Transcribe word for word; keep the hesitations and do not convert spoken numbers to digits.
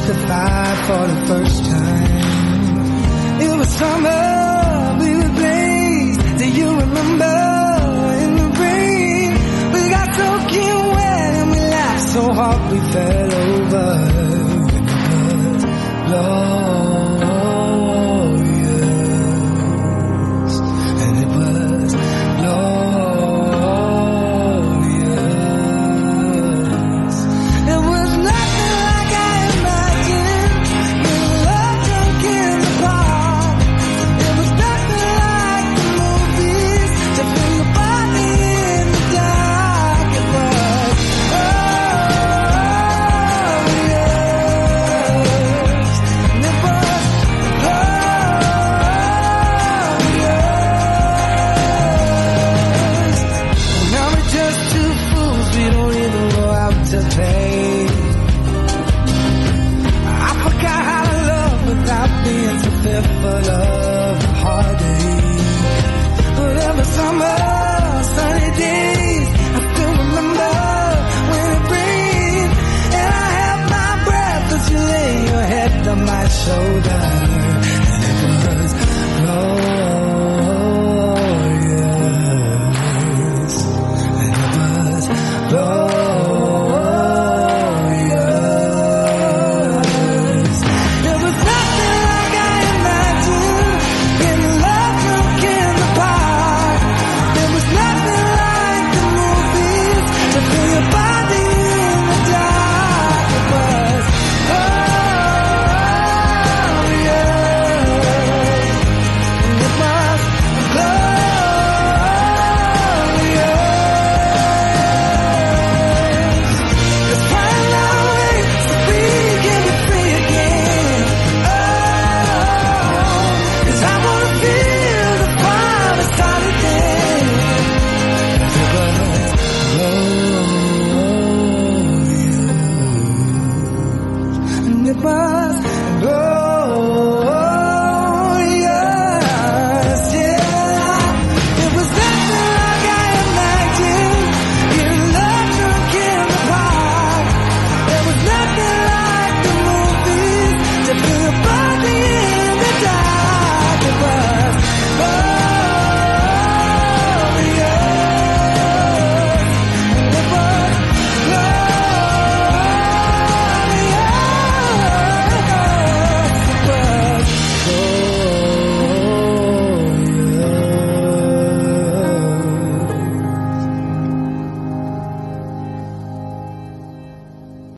justified for the first time. It was summer, we were blazed. Do you remember in the rain? We got soaking wet and we laughed so hard we fell over. It was glorious, and it was glorious. It was nothing like I imagined. The love drunk in the park. It was nothing like the movies to bring the body in the dark. It was glorious, and it was glorious. Now we're just two fools, we don't even go out to play. I forgot how to love without being so fearful of heartache. But every summer